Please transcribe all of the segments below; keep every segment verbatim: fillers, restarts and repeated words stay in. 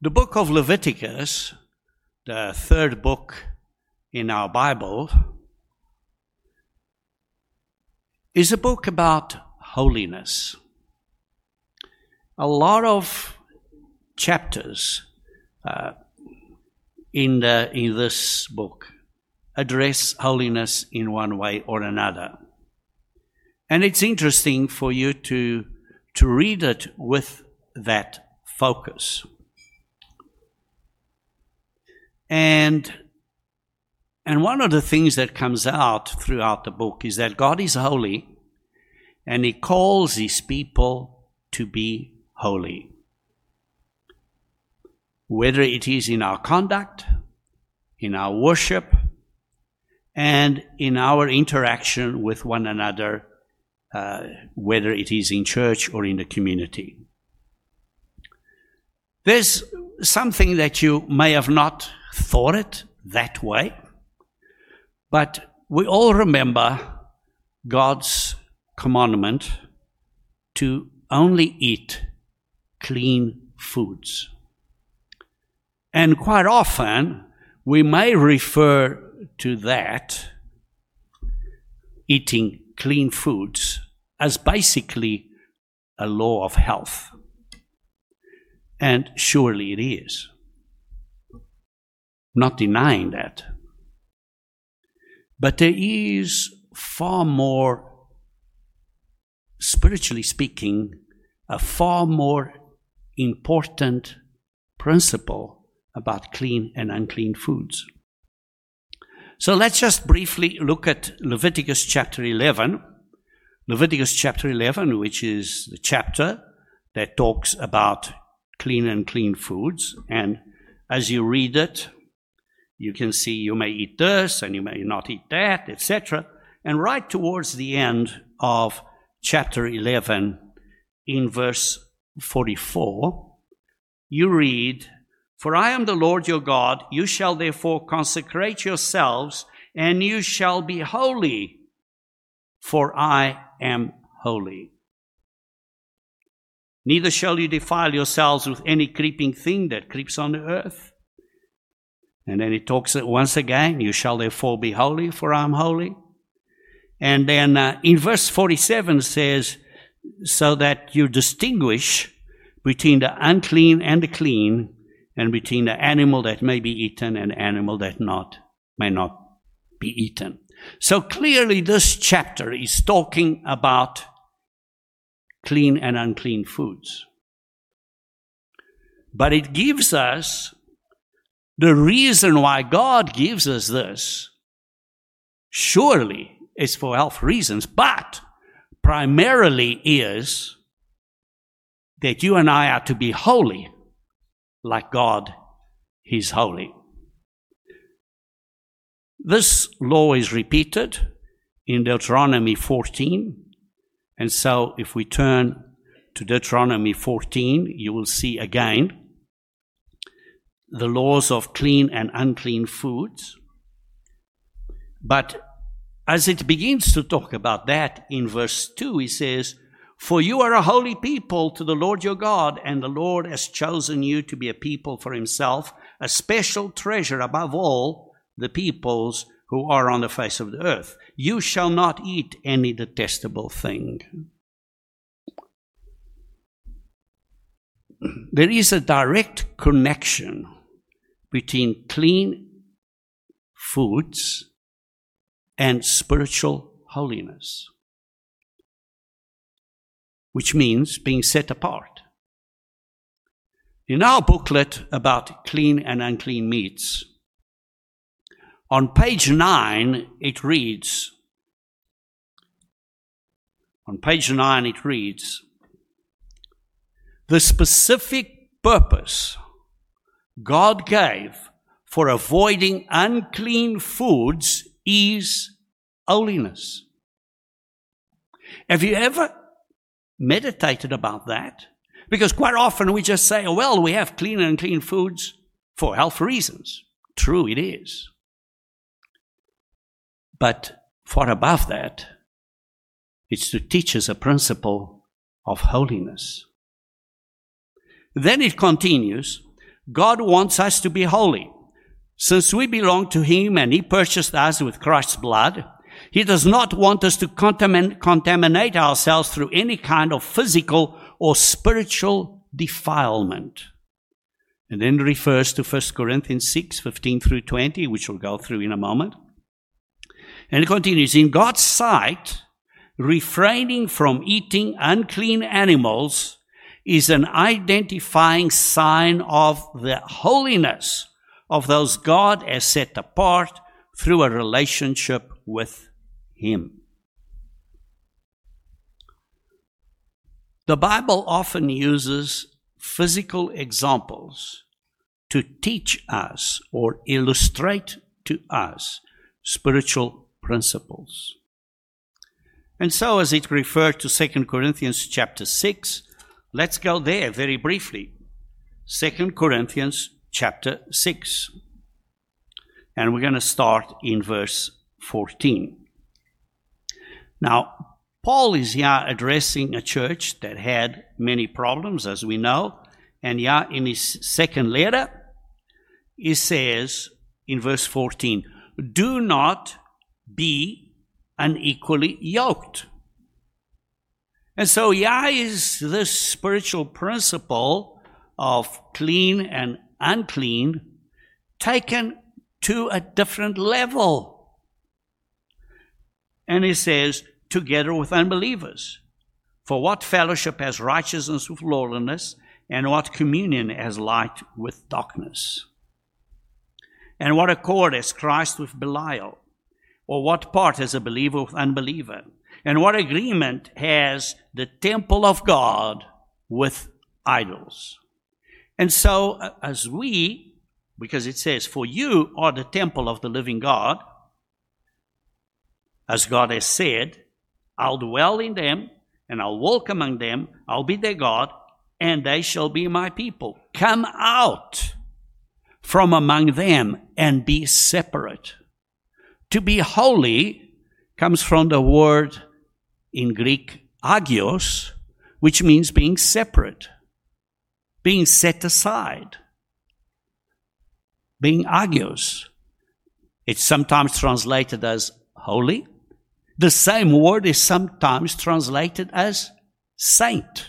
The book of Leviticus, the third book in our Bible, is a book about holiness. A lot of chapters uh, in the in this book address holiness in one way or another. And it's interesting for you to, to read it with that focus. And, and one of the things that comes out throughout the book is that God is holy, and He calls His people to be holy. Whether it is in our conduct, in our worship, and in our interaction with one another, uh, whether it is in church or in the community. There's something that you may have not thought it that way, but we all remember God's commandment to only eat clean foods. And quite often, we may refer to that, eating clean foods, as basically a law of health. And surely it is. Not denying that. But there is far more, spiritually speaking, a far more important principle about clean and unclean foods. So let's just briefly look at Leviticus chapter eleven. Leviticus chapter eleven, which is the chapter that talks about clean and clean foods. And as you read it, you can see you may eat this and you may not eat that, et cetera. And right towards the end of chapter eleven, in verse forty-four, you read, "For I am the Lord your God, you shall therefore consecrate yourselves, and you shall be holy, for I am holy. Neither shall you defile yourselves with any creeping thing that creeps on the earth." And then it talks once again, "You shall therefore be holy, for I am holy." And then uh, in verse forty-seven says, "So that you distinguish between the unclean and the clean, and between the animal that may be eaten and the animal that not may not be eaten." So clearly this chapter is talking about clean and unclean foods. But it gives us the reason why God gives us this. Surely it's for health reasons, but primarily is that you and I are to be holy like God is holy. This law is repeated in Deuteronomy fourteen. And so if we turn to Deuteronomy fourteen, you will see again the laws of clean and unclean foods. But as it begins to talk about that in verse two, he says, "For you are a holy people to the Lord your God, and the Lord has chosen you to be a people for himself, a special treasure above all the peoples who are on the face of the earth. You shall not eat any detestable thing." There is a direct connection between clean foods and spiritual holiness, which means being set apart. In our booklet about clean and unclean meats, on page nine, it reads, on page nine it reads, "The specific purpose God gave for avoiding unclean foods is holiness." Have you ever meditated about that? Because quite often we just say, oh, well, we have clean and unclean foods for health reasons. True, it is. But far above that, it's to teach us a principle of holiness. Then it continues, God wants us to be holy. Since we belong to Him and He purchased us with Christ's blood, He does not want us to contamin- contaminate ourselves through any kind of physical or spiritual defilement. And then it refers to First Corinthians six, fifteen through twenty, which we'll go through in a moment. And it continues, in God's sight, refraining from eating unclean animals is an identifying sign of the holiness of those God has set apart through a relationship with Him. The Bible often uses physical examples to teach us or illustrate to us spiritual principles. And so as it referred to Second Corinthians chapter six, let's go there very briefly. Second Corinthians chapter six. And we're going to start in verse fourteen. Now, Paul is here addressing a church that had many problems, as we know. And here in his second letter, he says in verse fourteen, do not be unequally yoked. And so here is this spiritual principle of clean and unclean taken to a different level. And he says, together with unbelievers. For what fellowship has righteousness with lawlessness, and what communion has light with darkness? And what accord has Christ with Belial? Or what part has a believer with unbeliever? And what agreement has the temple of God with idols? And so, as we, because it says, for you are the temple of the living God, as God has said, I'll dwell in them, and I'll walk among them, I'll be their God, and they shall be my people. Come out from among them and be separate. To be holy comes from the word in Greek, agios, which means being separate, being set aside, being agios. It's sometimes translated as holy. The same word is sometimes translated as saint.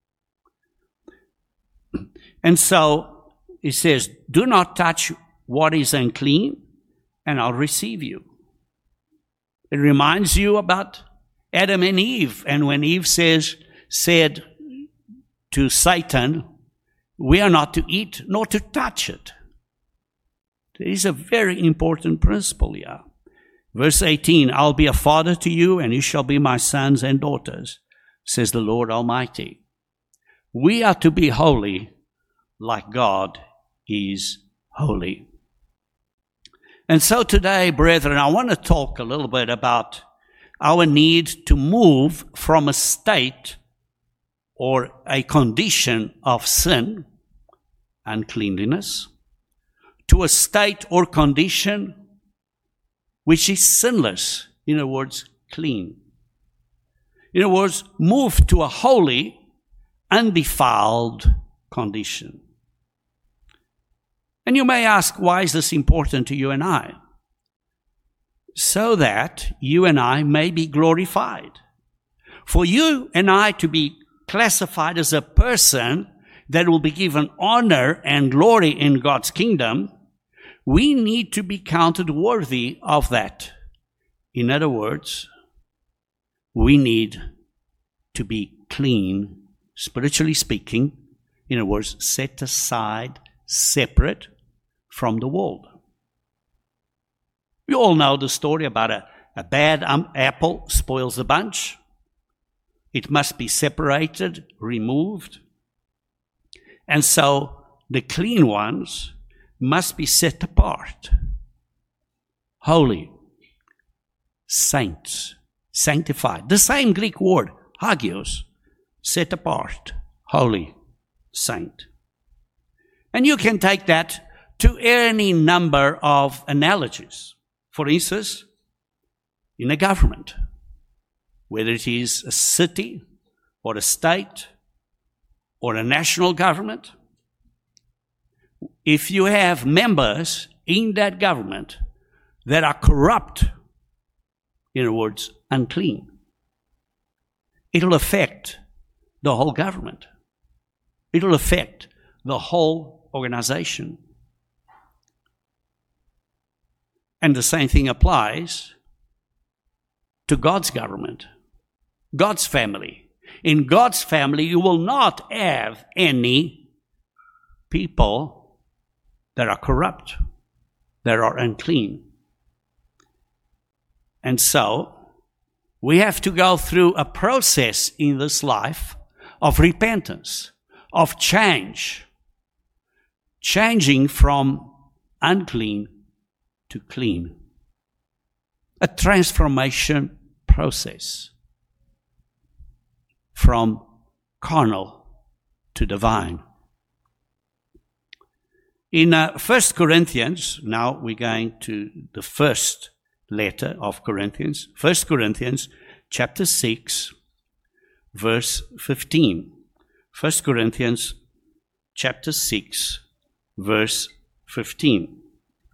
And so it says, do not touch what is unclean, and I'll receive you. It reminds you about Adam and Eve. And when Eve says, said to Satan, we are not to eat nor to touch it. There is a very important principle here. Verse eighteen, I'll be a father to you, and you shall be my sons and daughters, says the Lord Almighty. We are to be holy like God is holy. And so today, brethren, I want to talk a little bit about our need to move from a state or a condition of sin, uncleanliness, to a state or condition which is sinless, in other words, clean. In other words, move to a holy, undefiled condition. And you may ask, why is this important to you and I? So that you and I may be glorified. For you and I to be classified as a person that will be given honor and glory in God's kingdom, we need to be counted worthy of that. In other words, we need to be clean, spiritually speaking, in other words, set aside, separate from the world. We all know the story about a, a bad um, apple spoils the bunch. It must be separated, removed. And so the clean ones must be set apart. Holy, saints, sanctified. The same Greek word, hagios, set apart, holy, saint. And you can take that to any number of analogies. For instance, in a government, whether it is a city or a state or a national government, if you have members in that government that are corrupt, in other words, unclean, it'll affect the whole government. It'll affect the whole organization. And the same thing applies to God's government, God's family. In God's family, you will not have any people that are corrupt, that are unclean. And so, we have to go through a process in this life of repentance, of change, changing from unclean to clean. A transformation process from carnal to divine. In uh, First Corinthians, now we're going to the first letter of Corinthians, First Corinthians chapter six, verse fifteen. First Corinthians chapter six, verse fifteen.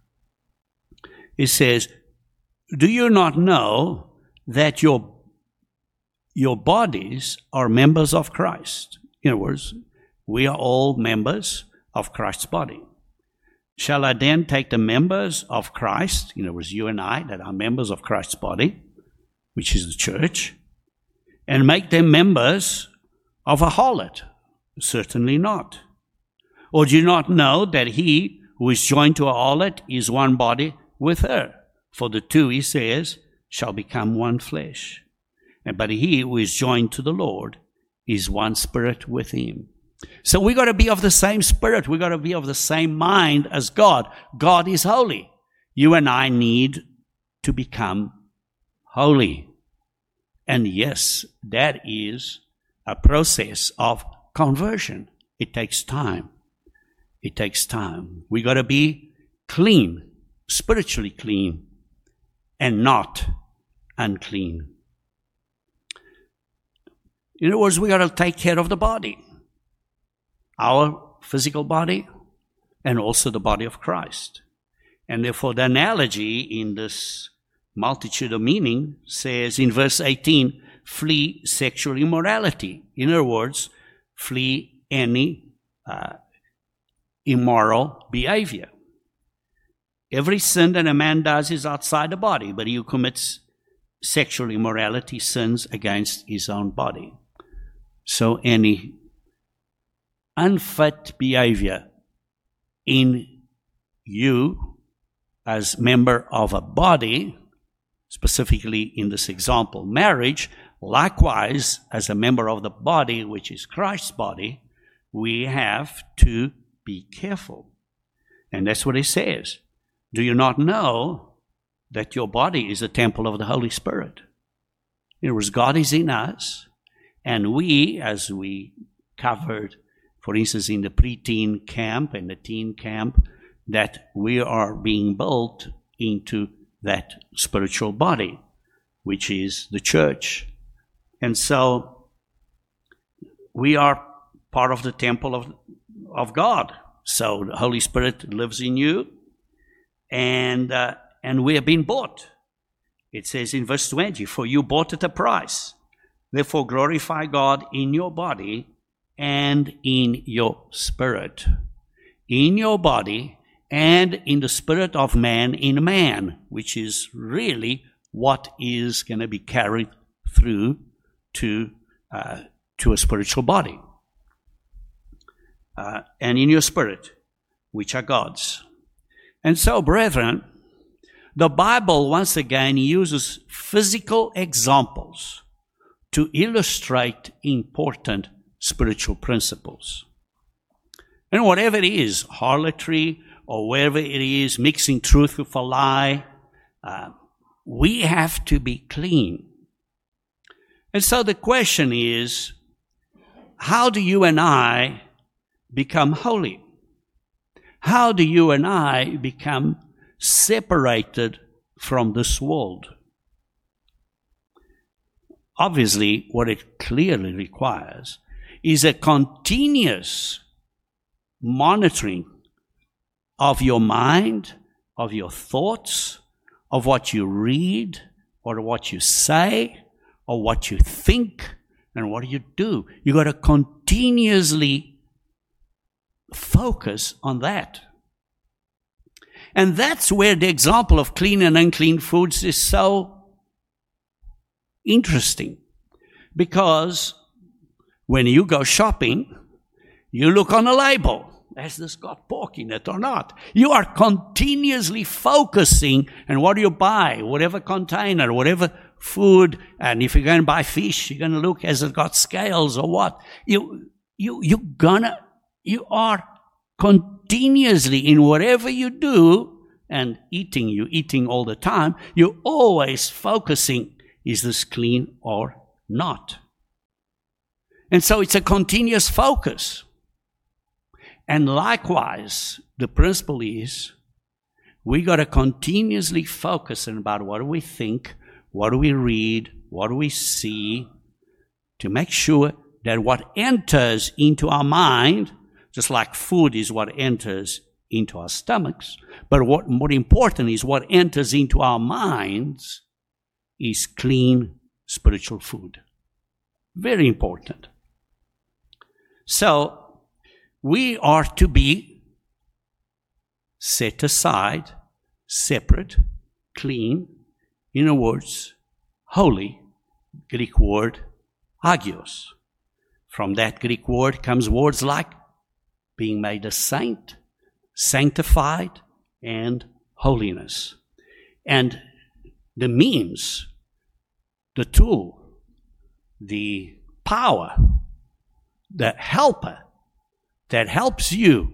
It says, do you not know that your, your bodies are members of Christ? In other words, we are all members of Christ's body. Shall I then take the members of Christ, in other words, you and I, that are members of Christ's body, which is the church, and make them members of a harlot? Certainly not. Or do you not know that he who is joined to a harlot is one body with her? For the two, he says, shall become one flesh. And but he who is joined to the Lord is one spirit with him. So we got to be of the same spirit. We got to be of the same mind as God. God is holy. You and I need to become holy. And yes, that is a process of conversion. It takes time. It takes time. We got to be clean, spiritually clean, and not unclean. In other words, we got to take care of the body. Our physical body and also the body of Christ. And therefore the analogy in this multitude of meaning says in verse eighteen, flee sexual immorality. In other words, flee any uh, immoral behavior. Every sin that a man does is outside the body, but he who commits sexual immorality sins against his own body. So any unfit behavior in you as member of a body, specifically in this example, marriage, likewise as a member of the body, which is Christ's body, we have to be careful. And that's what it says. Do you not know that your body is a temple of the Holy Spirit? In other words, God is in us, and we, as we covered, for instance, in the preteen camp and the teen camp, that we are being built into that spiritual body, which is the church. And so we are part of the temple of, of God. So the Holy Spirit lives in you, and uh, and we have been bought. It says in verse twenty, for you bought at a price. Therefore glorify God in your body and in your spirit. In your body and in the spirit of man in man, which is really what is going to be carried through to uh, to a spiritual body. Uh, and in your spirit, which are God's. And so, brethren, the Bible once again uses physical examples to illustrate important spiritual principles. And whatever it is, harlotry, or wherever it is, mixing truth with a lie, uh, we have to be clean. And so the question is, how do you and I become holy? How do you and I become separated from this world? Obviously, what it clearly requires is a continuous monitoring of your mind, of your thoughts, of what you read, or what you say, or what you think, and what do you do? You got to continuously focus on that. And that's where the example of clean and unclean foods is so interesting. Because when you go shopping, you look on a label. Has this got pork in it or not? You are continuously focusing on what do you buy, whatever container, whatever food. And if you're going to buy fish, you're going to look, has it got scales or what? You, you, you're gonna, you are continuously in whatever you do, and eating, you're eating all the time, you're always focusing, is this clean or not? And so it's a continuous focus. And likewise, the principle is we got to continuously focus on about what do we think, what do we read, what do we see, to make sure that what enters into our mind, just like food is what enters into our stomachs, but what more important is what enters into our minds is clean spiritual food. Very important. So, we are to be set aside, separate, clean, in other words, holy, Greek word, hagios. From that Greek word comes words like being made a saint, sanctified, and holiness. And the means, the tool, the power, the helper, that helps you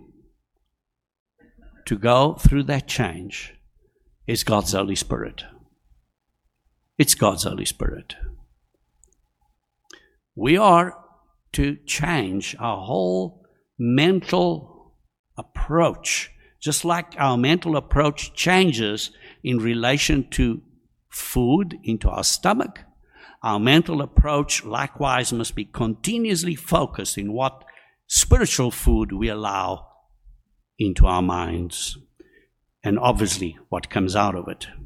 to go through that change is God's Holy Spirit. It's God's Holy Spirit. We are to change our whole mental approach, just like our mental approach changes in relation to food into our stomach. Our mental approach likewise must be continuously focused in what spiritual food we allow into our minds, and obviously what comes out of it.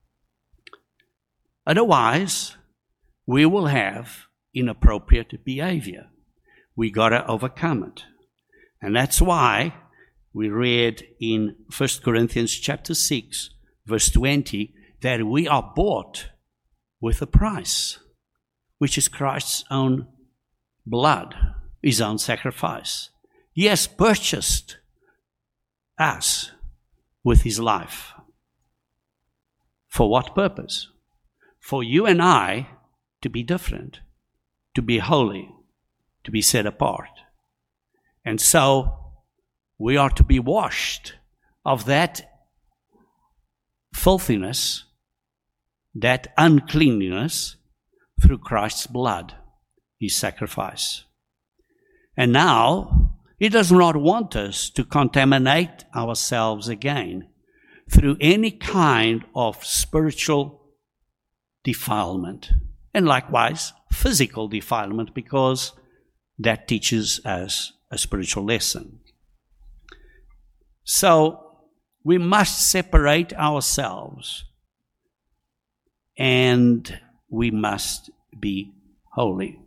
Otherwise, we will have inappropriate behavior. We got to overcome it. And that's why we read in First Corinthians chapter six, verse twenty, that we are bought with a price, which is Christ's own blood, his own sacrifice. He has purchased us with his life. For what purpose? For you and I to be different, to be holy, to be set apart. And so we are to be washed of that filthiness, that uncleanness, through Christ's blood, his sacrifice. And now, he does not want us to contaminate ourselves again through any kind of spiritual defilement. And likewise, physical defilement, because that teaches us a spiritual lesson. So, we must separate ourselves, and we must be holy.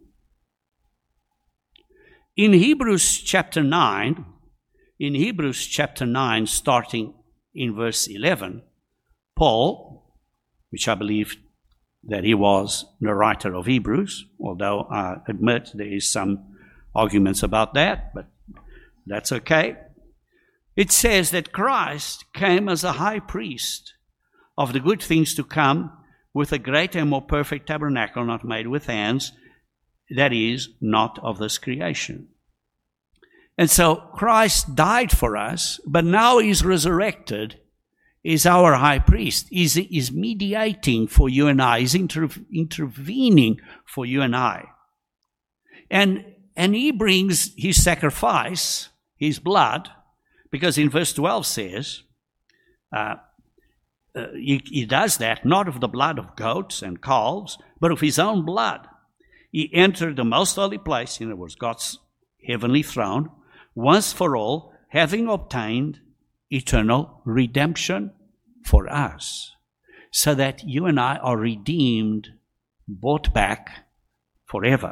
In Hebrews chapter nine, in Hebrews chapter nine, starting in verse eleven, Paul, which I believe that he was the writer of Hebrews, although I admit there is some arguments about that, but that's okay. It says that Christ came as a high priest of the good things to come, with a greater and more perfect tabernacle not made with hands, that is, not of this creation. And so Christ died for us, but now he's resurrected, is our high priest. He's, he's mediating for you and I. He's inter, intervening for you and I. And, and he brings his sacrifice, his blood, because in verse twelve says, uh, uh, he, he does that not of the blood of goats and calves, but of his own blood. He entered the most holy place, in other words, God's heavenly throne, once for all, having obtained eternal redemption for us, so that you and I are redeemed, bought back forever.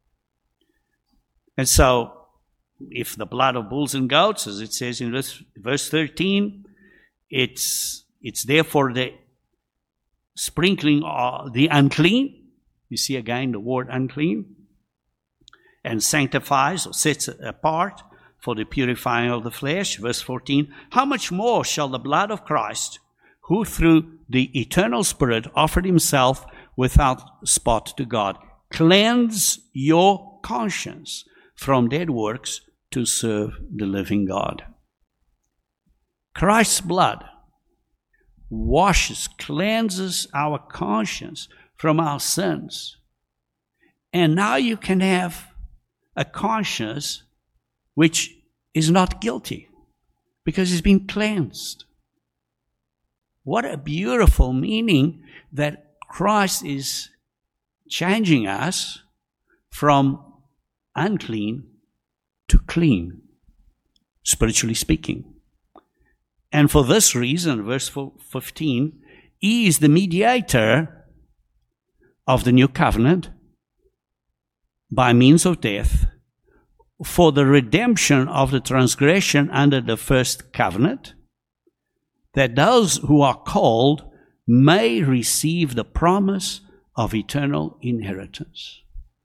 And so, if the blood of bulls and goats, as it says in verse, verse thirteen, it's, it's there for the sprinkling of the unclean. You see again the word unclean. And sanctifies or sets apart for the purifying of the flesh. Verse fourteen, how much more shall the blood of Christ, who through the eternal Spirit offered himself without spot to God, cleanse your conscience from dead works to serve the living God. Christ's blood washes, cleanses our conscience from our sins. And now you can have a conscience which is not guilty because it's been cleansed. What a beautiful meaning that Christ is changing us from unclean to clean, spiritually speaking. And for this reason, verse fifteen, he is the mediator of the new covenant by means of death for the redemption of the transgression under the first covenant, that those who are called may receive the promise of eternal inheritance.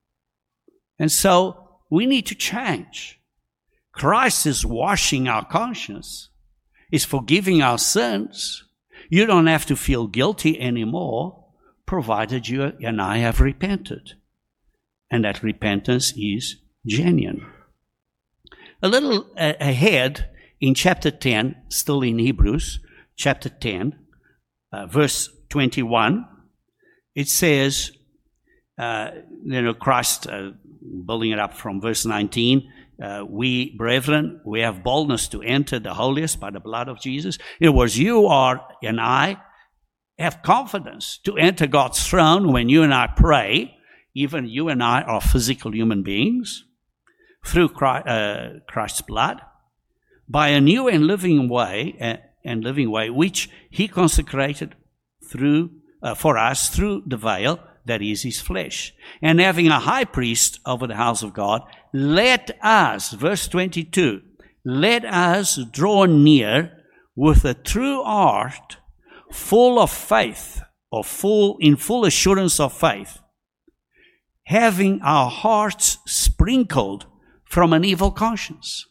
And so we need to change. Christ is washing our conscience, is forgiving our sins. You don't have to feel guilty anymore, provided you and I have repented. And that repentance is genuine. A little uh, ahead in chapter ten, still in Hebrews, chapter ten, uh, verse twenty-one, it says, uh, you know, Christ, uh, building it up from verse nineteen, uh, we, brethren, we have boldness to enter the holiest by the blood of Jesus. In other words, you are and I have confidence to enter God's throne when you and I pray. Even you and I are physical human beings through Christ, uh, Christ's blood, by a new and living way, uh, and living way, which he consecrated through uh, for us through the veil, that is his flesh. And having a high priest over the house of God, let us, verse twenty-two, let us draw near with a true heart, full of faith, or full in full assurance of faith, having our hearts sprinkled from an evil conscience.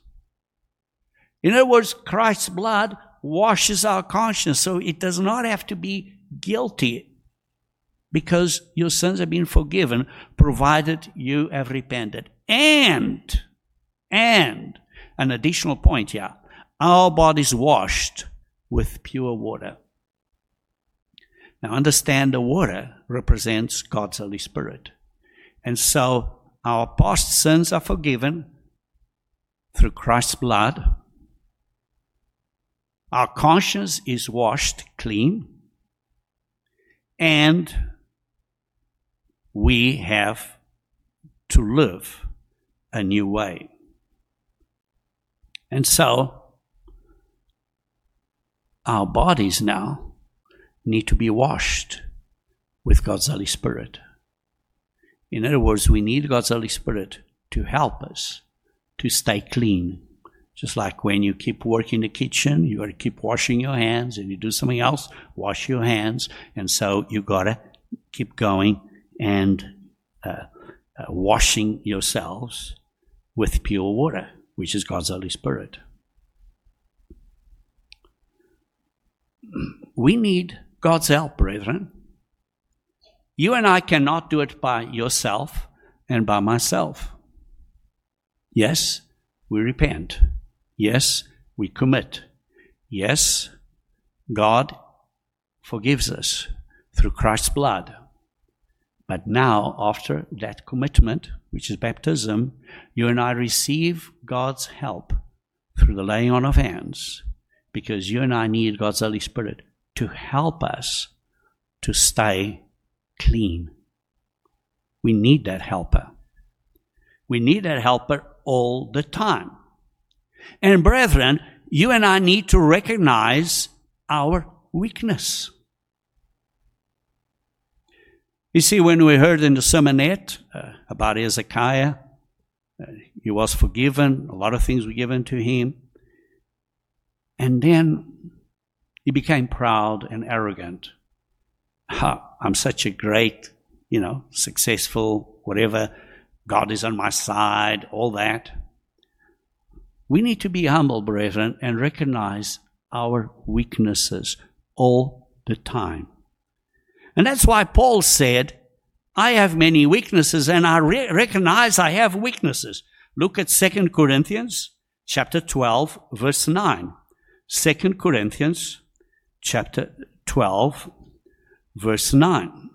In other words, Christ's blood washes our conscience, so it does not have to be guilty, because your sins have been forgiven, provided you have repented. And, and, an additional point here, our bodies washed with pure water. Now understand, the water represents God's Holy Spirit. And so our past sins are forgiven through Christ's blood. Our conscience is washed clean. And we have to live a new way. And so our bodies now need to be washed with God's Holy Spirit. In other words, we need God's Holy Spirit to help us to stay clean. Just like when you keep working in the kitchen, you got to keep washing your hands, and you do something else, wash your hands. And so you got to keep going and uh, uh, washing yourselves with pure water, which is God's Holy Spirit. We need God's help, brethren. You and I cannot do it by yourself and by myself. Yes, we repent. Yes, we commit. Yes, God forgives us through Christ's blood. But now, after that commitment, which is baptism, you and I receive God's help through the laying on of hands, because you and I need God's Holy Spirit to help us to stay clean. We need that helper. We need that helper all the time. And brethren, you and I need to recognize our weakness. You see, when we heard in the sermonette uh, about Hezekiah, uh, he was forgiven, a lot of things were given to him, and then he became proud and arrogant. Ha, I'm such a great, you know, successful, whatever, God is on my side, all that. We need to be humble, brethren, and recognize our weaknesses all the time. And that's why Paul said, I have many weaknesses, and I re- recognize I have weaknesses. Look at Second Corinthians chapter twelve, verse nine. Second Corinthians chapter twelve, verse nine.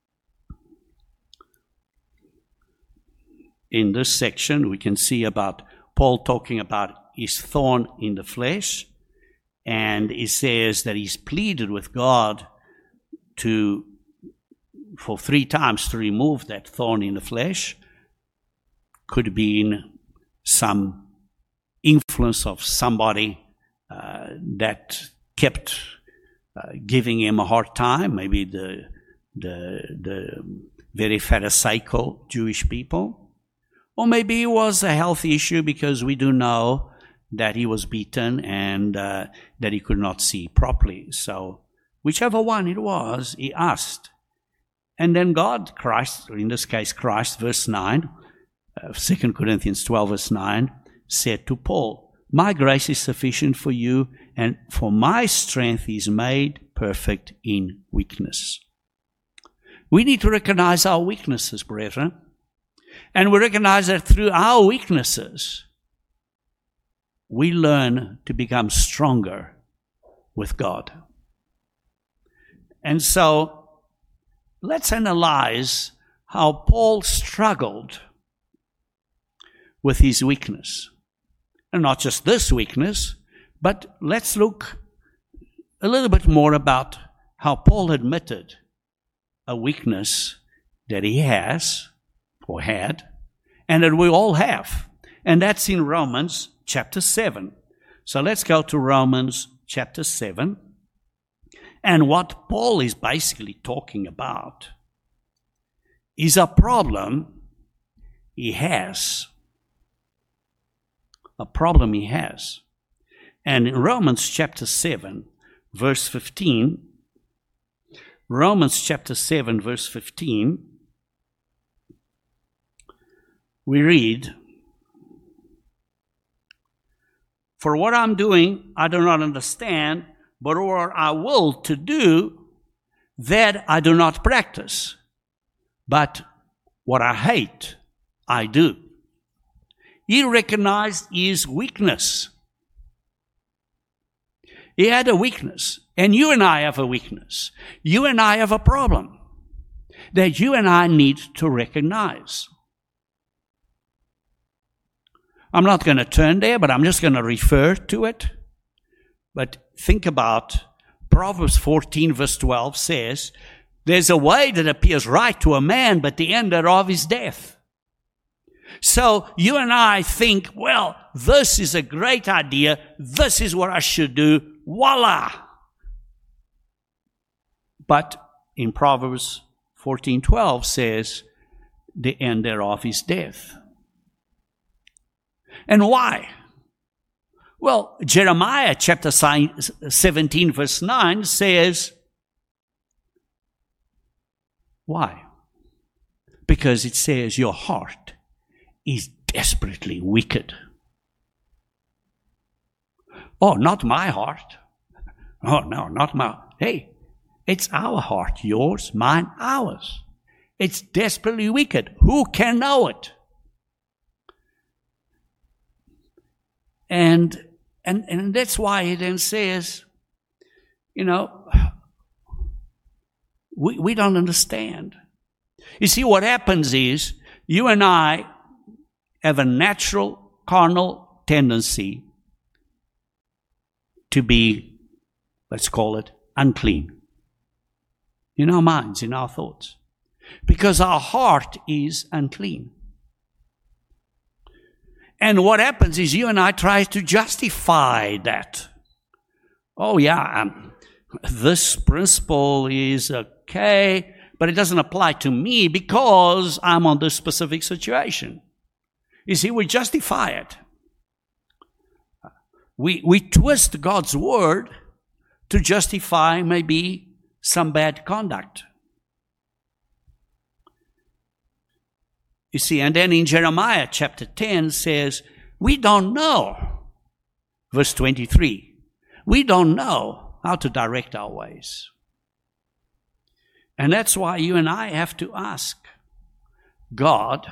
In this section, we can see about Paul talking about his thorn in the flesh, and he says that he's pleaded with God to, for three times to remove that thorn in the flesh. Could have been some influence of somebody uh, that kept uh, giving him a hard time, maybe the, the, the very Pharisaical Jewish people. Or maybe it was a health issue, because we do know that he was beaten and uh, that he could not see properly. So whichever one it was, he asked. And then God, Christ, or in this case Christ, verse nine, uh, Second Corinthians twelve, verse nine, said to Paul, my grace is sufficient for you, and for my strength is made perfect in weakness. We need to recognize our weaknesses, brethren. And we recognize that through our weaknesses, we learn to become stronger with God. And so, let's analyze how Paul struggled with his weakness. And not just this weakness, but let's look a little bit more about how Paul admitted a weakness that he has, or had, and that we all have. And that's in Romans chapter seven. So let's go to Romans chapter seven. And what Paul is basically talking about is a problem he has. A problem he has. And in Romans chapter seven, verse fifteen, Romans chapter seven, verse fifteen, we read, for what I'm doing, I do not understand, but what I will to do, that I do not practice. But what I hate, I do. He recognized his weakness. He had a weakness. And you and I have a weakness. You and I have a problem that you and I need to recognize. I'm not going to turn there, but I'm just going to refer to it. But think about Proverbs fourteen, verse twelve says, there's a way that appears right to a man, but the end thereof is death. So you and I think, well, this is a great idea. This is what I should do. Voila! But in Proverbs fourteen twelve says, the end thereof is death. And why? Well, Jeremiah chapter seventeen, verse nine says, why? Because it says your heart is desperately wicked. Oh, not my heart. Oh, no, not my. Hey, it's our heart, yours, mine, ours. It's desperately wicked. Who can know it? And and and that's why he then says, you know, we we don't understand. You see, what happens is you and I have a natural carnal tendency to be, let's call it, unclean. In our minds, in our thoughts. Because our heart is unclean. And what happens is you and I try to justify that. Oh yeah, um, this principle is okay, but it doesn't apply to me because I'm on this specific situation. You see, we justify it. We, we twist God's word to justify maybe some bad conduct. You see, and then in Jeremiah chapter ten says, we don't know, verse twenty-three, we don't know how to direct our ways. And that's why you and I have to ask God,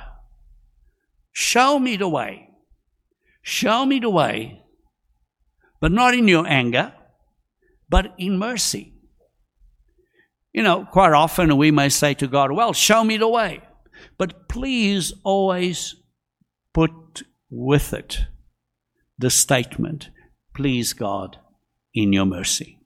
show me the way. Show me the way, but not in your anger, but in mercy. You know, quite often we may say to God, well, show me the way. But please always put with it the statement, please God, in your mercy.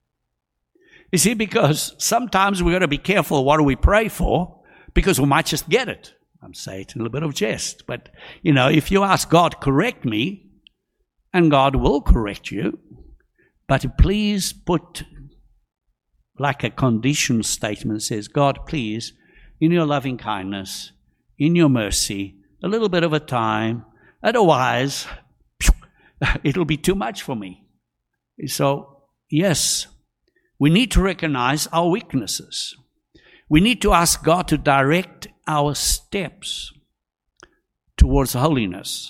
You see, because sometimes we've got to be careful what do we pray for, because we might just get it. I'm saying it in a little bit of jest. But, you know, if you ask God, correct me, and God will correct you, but please put like a condition statement says, God, please, in your loving kindness, in your mercy, a little bit of a time, otherwise it'll be too much for me. So, yes, we need to recognize our weaknesses. We need to ask God to direct our steps towards holiness.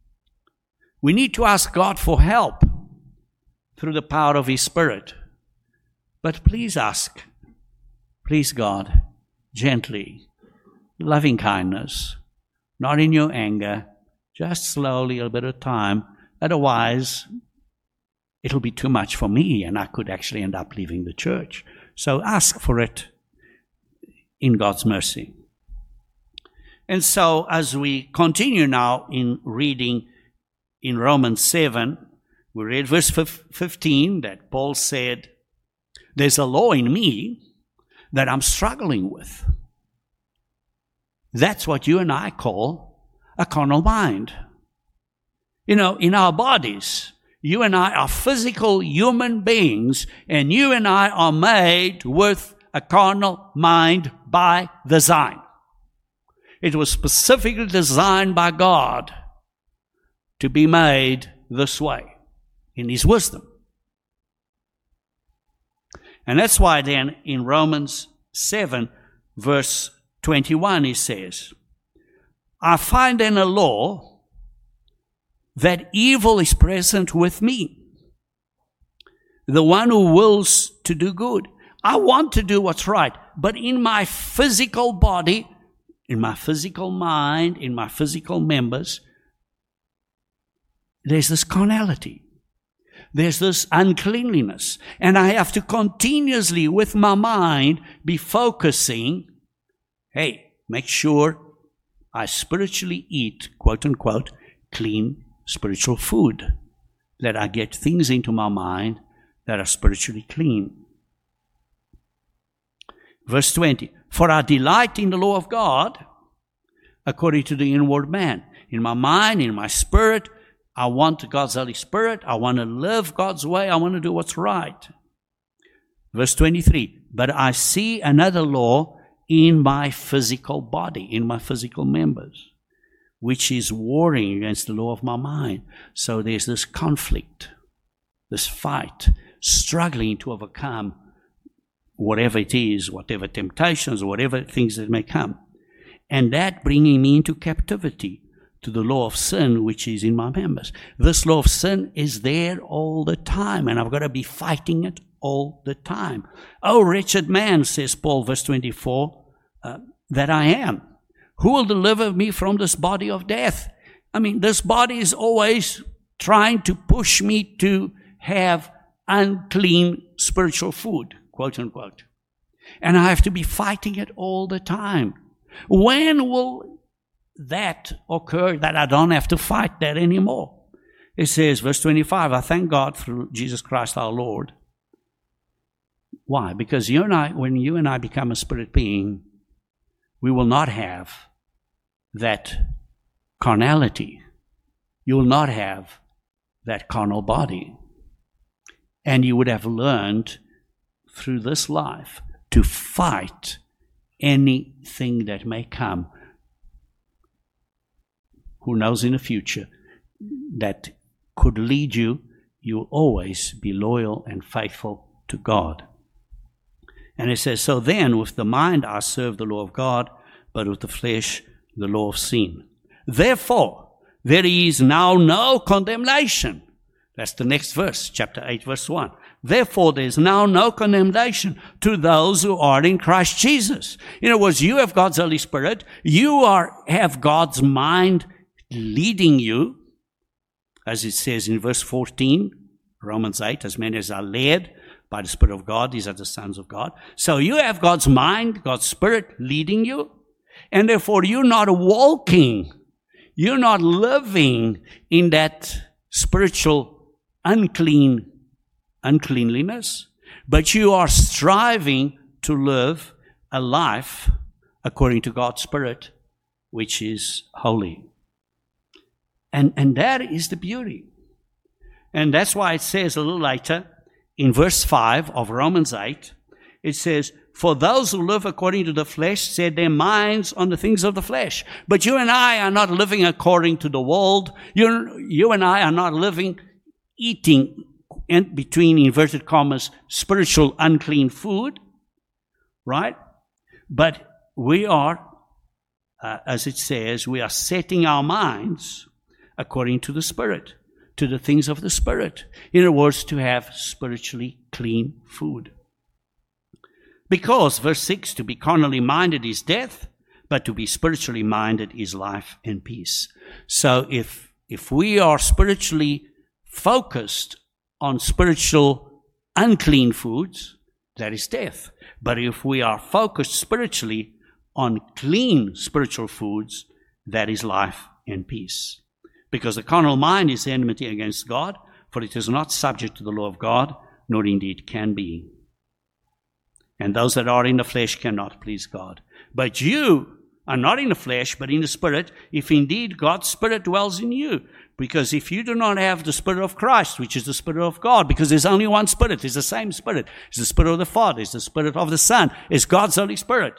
We need to ask God for help through the power of His Spirit. But please ask, please God, gently, loving kindness, not in your anger, just slowly, a bit of time. Otherwise, it'll be too much for me and I could actually end up leaving the church. So ask for it in God's mercy. And so as we continue now in reading in Romans seven, we read verse fifteen that Paul said, there's a law in me that I'm struggling with. That's what you and I call a carnal mind. You know, in our bodies, you and I are physical human beings, and you and I are made with a carnal mind by design. It was specifically designed by God to be made this way in His wisdom. And that's why then in Romans seven, verse twenty-one, he says, I find in a law that evil is present with me, the one who wills to do good. I want to do what's right, but in my physical body, in my physical mind, in my physical members, there's this carnality. There's this uncleanliness. And I have to continuously, with my mind, be focusing, hey, make sure I spiritually eat, quote unquote, clean spiritual food. That I get things into my mind that are spiritually clean. Verse twenty, for I delight in the law of God according to the inward man. In my mind, in my spirit, I want God's Holy Spirit. I want to live God's way. I want to do what's right. Verse twenty-three, but I see another law in my physical body, in my physical members, which is warring against the law of my mind. So there's this conflict, this fight, struggling to overcome whatever it is, whatever temptations, whatever things that may come. And that bringing me into captivity to the law of sin, which is in my members. This law of sin is there all the time, and I've got to be fighting it all the time. Oh, wretched man, says Paul, verse twenty-four, uh, that I am. Who will deliver me from this body of death? I mean, this body is always trying to push me to have unclean spiritual food, quote unquote. And I have to be fighting it all the time. When will that occur that I don't have to fight that anymore? It says, verse twenty-five, I thank God through Jesus Christ our Lord. Why? Because you and I, when you and I become a spirit being, we will not have that carnality you will not have that carnal body. And you would have learned through this life to fight anything that may come. Who knows in the future that could lead you, you'll always be loyal and faithful to God. And it says, so then with the mind I serve the law of God, but with the flesh the law of sin. Therefore, there is now no condemnation. That's the next verse, chapter eight, verse one. Therefore, there is now no condemnation to those who are in Christ Jesus. In other words, you have God's Holy Spirit. You are have God's mind leading you, as it says in verse fourteen, Romans eight, as many as are led by the Spirit of God, these are the sons of God. So you have God's mind, God's Spirit leading you, and therefore you're not walking, you're not living in that spiritual unclean uncleanliness, but you are striving to live a life according to God's Spirit, which is holy. And, and that is the beauty. And that's why it says a little later, in verse five of Romans eight, it says, for those who live according to the flesh set their minds on the things of the flesh. But you and I are not living according to the world. You, you and I are not living, eating, in between inverted commas, spiritual unclean food, right? But we are, uh, as it says, we are setting our minds according to the Spirit, to the things of the Spirit. In other words, to have spiritually clean food. Because, verse six, to be carnally minded is death, but to be spiritually minded is life and peace. So if, if we are spiritually focused on spiritual unclean foods, that is death. But if we are focused spiritually on clean spiritual foods, that is life and peace. Because the carnal mind is enmity against God, for it is not subject to the law of God, nor indeed can be. And those that are in the flesh cannot please God. But you are not in the flesh, but in the Spirit, if indeed God's Spirit dwells in you. Because if you do not have the Spirit of Christ, which is the Spirit of God, because there's only one Spirit, it's the same Spirit. It's the Spirit of the Father, it's the Spirit of the Son, it's God's Holy Spirit.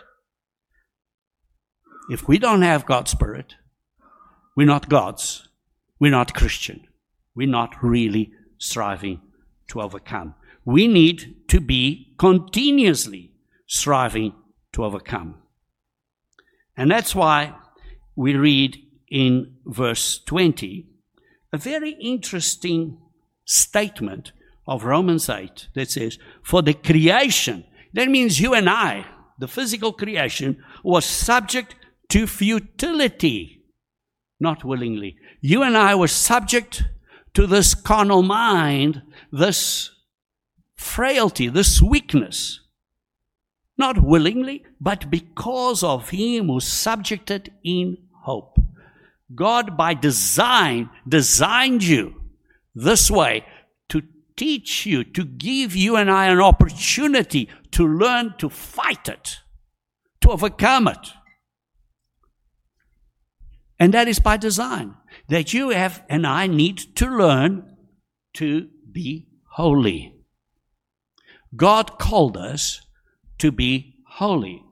If we don't have God's Spirit, we're not God's. We're not Christian. We're not really striving to overcome. We need to be continuously striving to overcome. And that's why we read in verse twenty a very interesting statement of Romans eight that says, for the creation, that means you and I, the physical creation, was subject to futility, not willingly. You and I were subject to this carnal mind, this frailty, this weakness. Not willingly, but because of Him who subjected in hope. God, by design, designed you this way to teach you, to give you and I an opportunity to learn to fight it, to overcome it. And that is by design, that you have and I need to learn to be holy. God called us to be holy.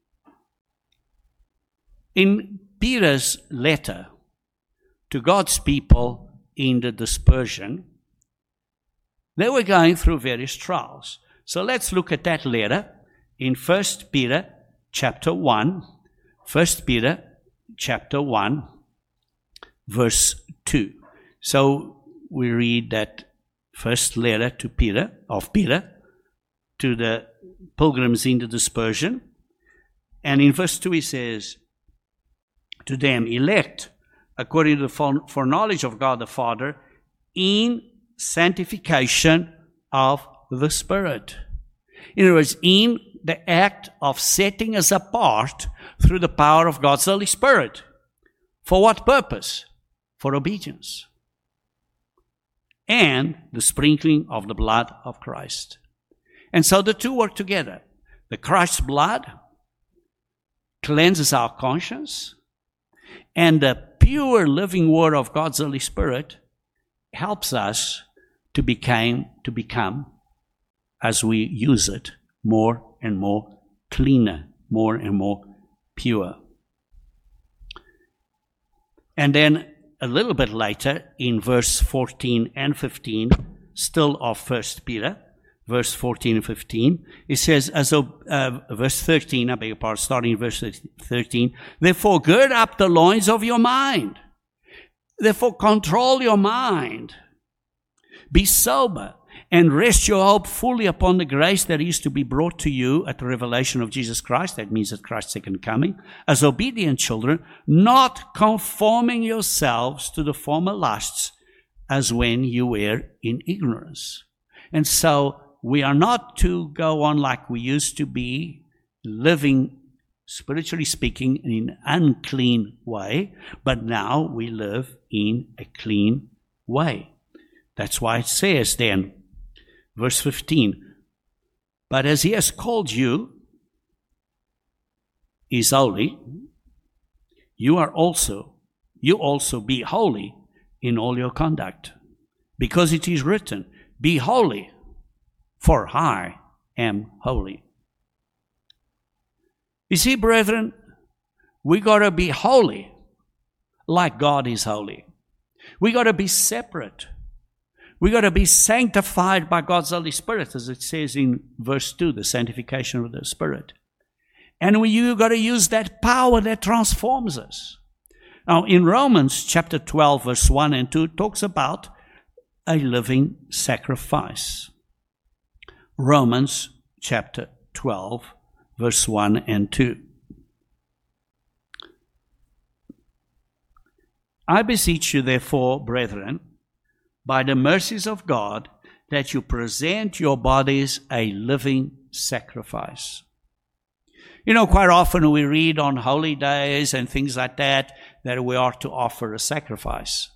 In Peter's letter to God's people in the dispersion, they were going through various trials. So let's look at that letter in First Peter chapter one. First Peter chapter one, verse two. So we read that first letter to Peter, of Peter, to the pilgrims in the dispersion. And in verse two he says, to them, elect according to the foreknowledge of God the Father, in sanctification of the Spirit. In other words, in the act of setting us apart through the power of God's Holy Spirit. For what purpose? For obedience. And the sprinkling of the blood of Christ. And so the two work together. The Christ's blood cleanses our conscience, and the pure living word of God's Holy Spirit helps us to become, to become, as we use it, more and more cleaner, more and more pure. And then a little bit later, in verse fourteen and fifteen, still of First Peter, verse fourteen and fifteen, it says, as uh, verse thirteen, I beg your pardon, starting in verse thirteen, therefore gird up the loins of your mind. Therefore control your mind. Be sober and rest your hope fully upon the grace that is to be brought to you at the revelation of Jesus Christ. That means at Christ's second coming. As obedient children, not conforming yourselves to the former lusts as when you were in ignorance. And so we are not to go on like we used to be, living, spiritually speaking, in an unclean way, but now we live in a clean way. That's why it says then, verse fifteen, but as he has called you, is holy, you are also, you also be holy in all your conduct. Because it is written, be holy, for I am holy. You see, brethren, we got to be holy like God is holy. We got to be separate. We got to be sanctified by God's Holy Spirit, as it says in verse two, the sanctification of the Spirit. And we you got to use that power that transforms us. Now, in Romans chapter twelve, verse one and two, it talks about a living sacrifice. Romans chapter twelve, verse one and two. I beseech you, therefore, brethren, by the mercies of God, that you present your bodies a living sacrifice. You know, quite often we read on holy days and things like that, that we are to offer a sacrifice.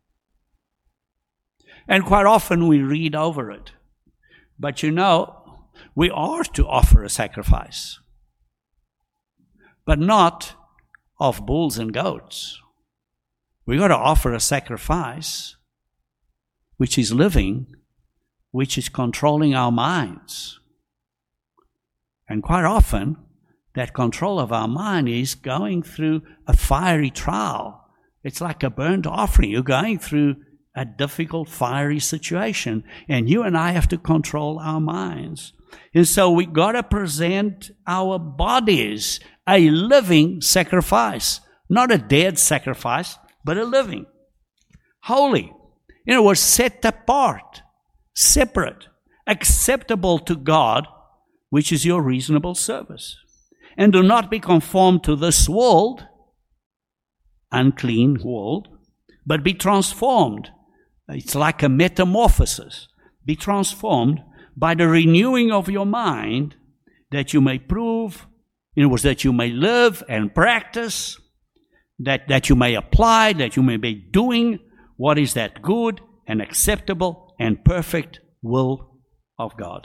And quite often we read over it. But you know, we are to offer a sacrifice. But not of bulls and goats. We got to offer a sacrifice which is living, which is controlling our minds. And quite often, that control of our mind is going through a fiery trial. It's like a burnt offering. You're going through a difficult, fiery situation, and you and I have to control our minds. And so we got to present our bodies a living sacrifice, not a dead sacrifice, but a living, holy. In other words, set apart, separate, acceptable to God, which is your reasonable service. And do not be conformed to this world, unclean world, but be transformed. It's like a metamorphosis. Be transformed by the renewing of your mind, that you may prove, in other words, that you may live and practice, that, that you may apply, that you may be doing what is that good and acceptable and perfect will of God.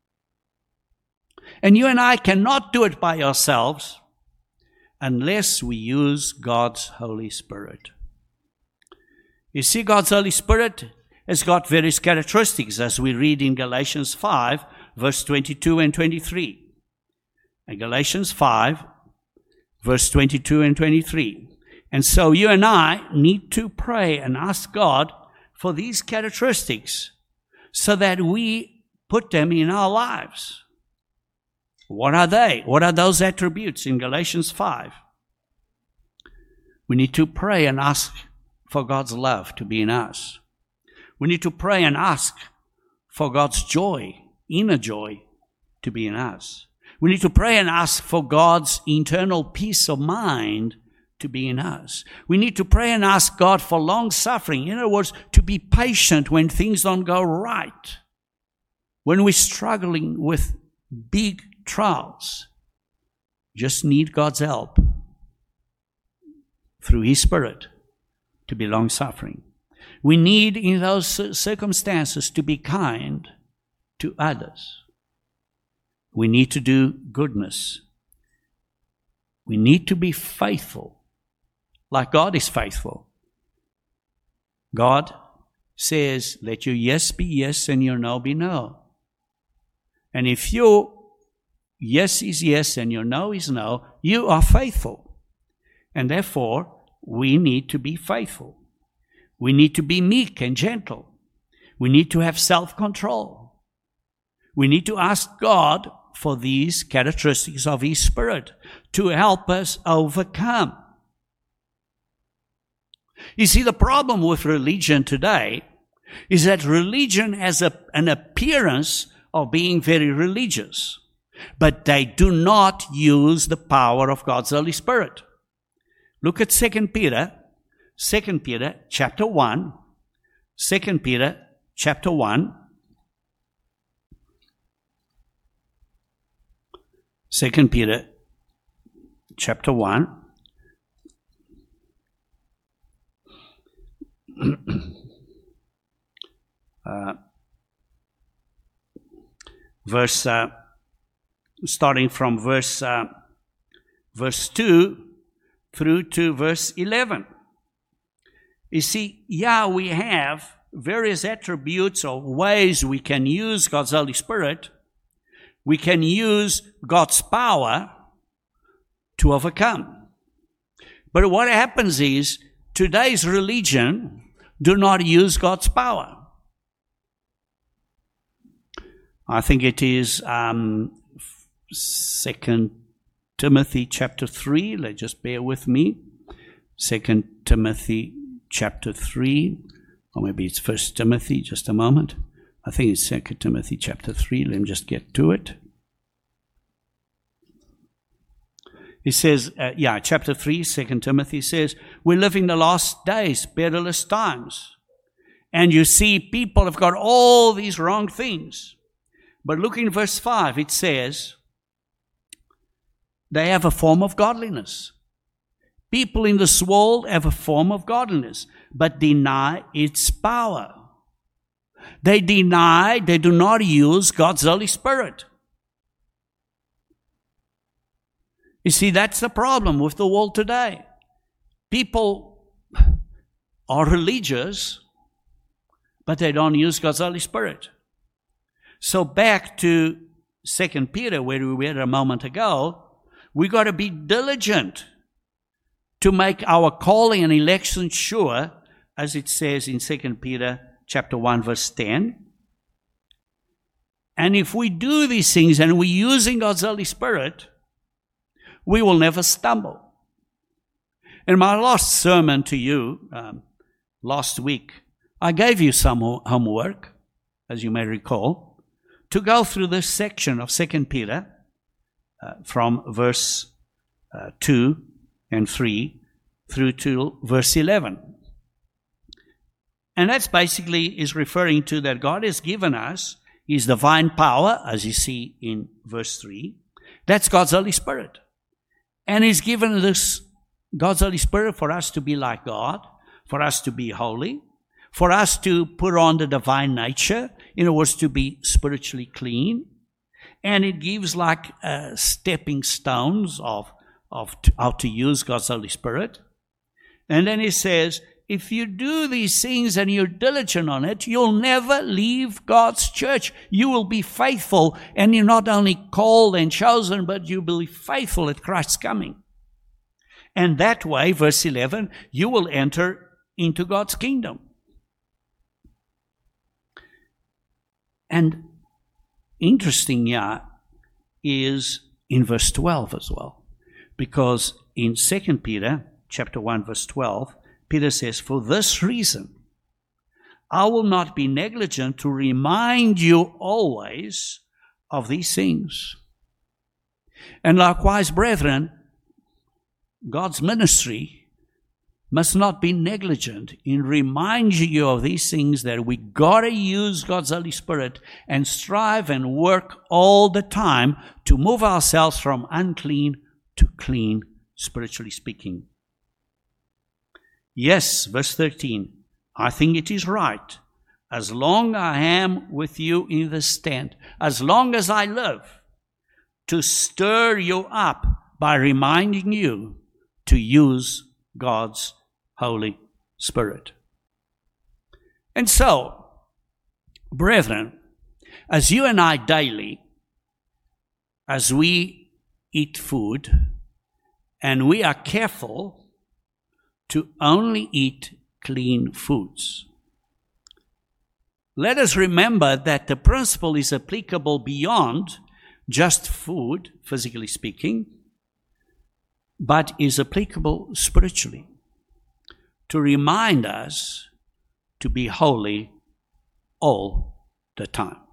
And you and I cannot do it by ourselves unless we use God's Holy Spirit. You see, God's Holy Spirit has got various characteristics, as we read in Galatians five, verse twenty-two and twenty-three. In Galatians five, verse twenty-two and twenty-three. And so you and I need to pray and ask God for these characteristics so that we put them in our lives. What are they? What are those attributes in Galatians five? We need to pray and ask for God's love to be in us. We need to pray and ask for God's joy, inner joy, to be in us. We need to pray and ask for God's internal peace of mind to be in us. We need to pray and ask God for long suffering. In other words, to be patient when things don't go right. When we're struggling with big trials, just need God's help through His Spirit to be long suffering. We need in those circumstances to be kind to others. We need to do goodness. We need to be faithful like God is faithful. God says, let your yes be yes and your no be no. And if your yes is yes and your no is no, you are faithful. And therefore, we need to be faithful. We need to be meek and gentle. We need to have self-control. We need to ask God for these characteristics of His Spirit to help us overcome. You see, the problem with religion today is that religion has a, an appearance of being very religious, but they do not use the power of God's Holy Spirit. Look at Second Peter, Second Peter chapter one, Second Peter chapter one, Second Peter chapter one. uh, verse uh, starting from verse uh, verse two through to verse eleven. You see, yeah, we have various attributes or ways we can use God's Holy Spirit. We can use God's power to overcome. But what happens is, today's religion do not use God's power. I think it is um, Second Timothy chapter three. Let's just bear with me. Second Timothy chapter three, or maybe it's First Timothy. Just a moment. I think it's Second Timothy chapter three. Let me just get to it. It says, uh, yeah, chapter three, Second Timothy says, we live in the last days, perilous times. And you see, people have got all these wrong things. But look in verse five, it says, they have a form of godliness. People in this world have a form of godliness, but deny its power. They deny, they do not use God's Holy Spirit. You see, that's the problem with the world today. People are religious, but they don't use God's Holy Spirit. So back to Second Peter, where we were a moment ago, we got to be diligent to make our calling and election sure, as it says in Second Peter chapter one, verse ten. And if we do these things and we're using God's Holy Spirit, we will never stumble. In my last sermon to you, um, last week, I gave you some homework, as you may recall, to go through this section of Second Peter uh, from verse uh, two and three through to verse eleven. And that's basically is referring to that God has given us His divine power, as you see in verse three. That's God's Holy Spirit. And He's given this God's Holy Spirit for us to be like God, for us to be holy, for us to put on the divine nature, in other words, to be spiritually clean. And it gives like uh, stepping stones of, of t- how to use God's Holy Spirit. And then He says, if you do these things and you're diligent on it, you'll never leave God's church. You will be faithful, and you're not only called and chosen, but you'll be faithful at Christ's coming. And that way, verse eleven, you will enter into God's kingdom. And interesting, yeah, is in verse twelve as well. Because in Second Peter chapter one, verse twelve, Peter says, for this reason, I will not be negligent to remind you always of these things. And likewise, brethren, God's ministry must not be negligent in reminding you of these things, that we got to use God's Holy Spirit and strive and work all the time to move ourselves from unclean to clean, spiritually speaking. Yes, verse thirteen, I think it is right, as long as I am with you in this tent, as long as I live, to stir you up by reminding you to use God's Holy Spirit. And so, brethren, as you and I daily, as we eat food, and we are careful to only eat clean foods, let us remember that the principle is applicable beyond just food, physically speaking, but is applicable spiritually, to remind us to be holy all the time.